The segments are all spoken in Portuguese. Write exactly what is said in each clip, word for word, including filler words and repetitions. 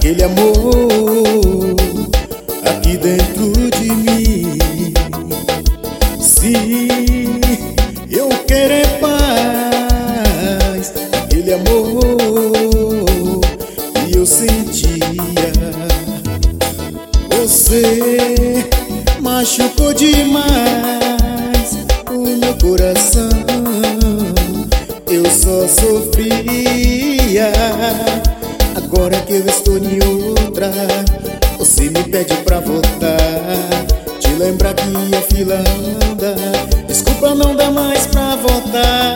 aquele amor aqui dentro de mim. Se eu querer paz, aquele amor que eu sentia, você machucou demais o meu coração. Eu só sofria. Agora que eu estou em outra, você me pede pra voltar. Te lembrar que a fila anda, desculpa, não dá mais pra voltar.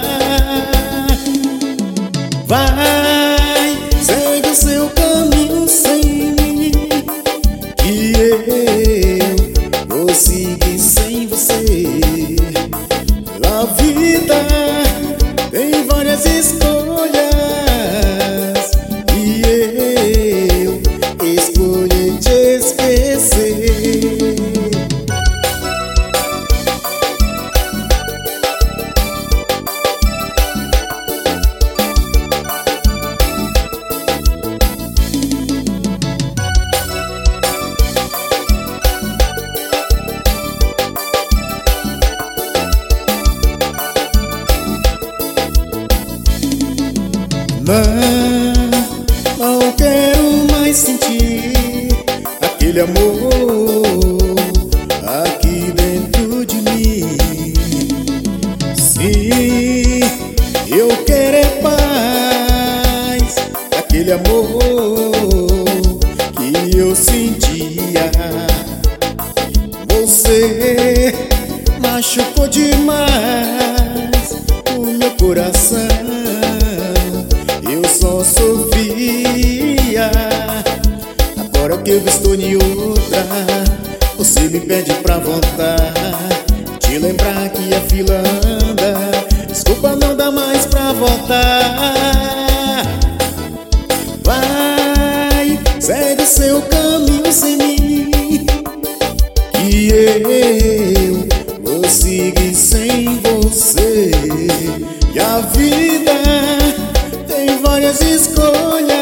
Vai, segue o seu caminho sem mim, que eu vou seguir sem você. A vida tem várias escolhas e eu escolhi te esquecer. Não, não quero mais sentir aquele amor aqui dentro de mim. Se eu querer paz, aquele amor que eu sentia, você machucou demais o meu coração. Eu só sofria. Agora que eu estou em outra, você me pede pra voltar. Te lembrar que a fila anda, desculpa, não dá mais pra voltar. Vai, segue o seu caminho sem mim, que eu vou seguir sem você. E a vida tem várias escolhas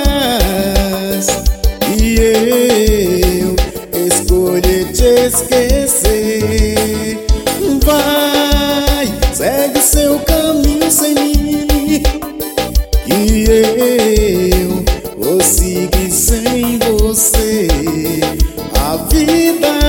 e eu escolhi te esquecer. Vai, segue o seu caminho sem mim, e eu vou seguir sem você. A vida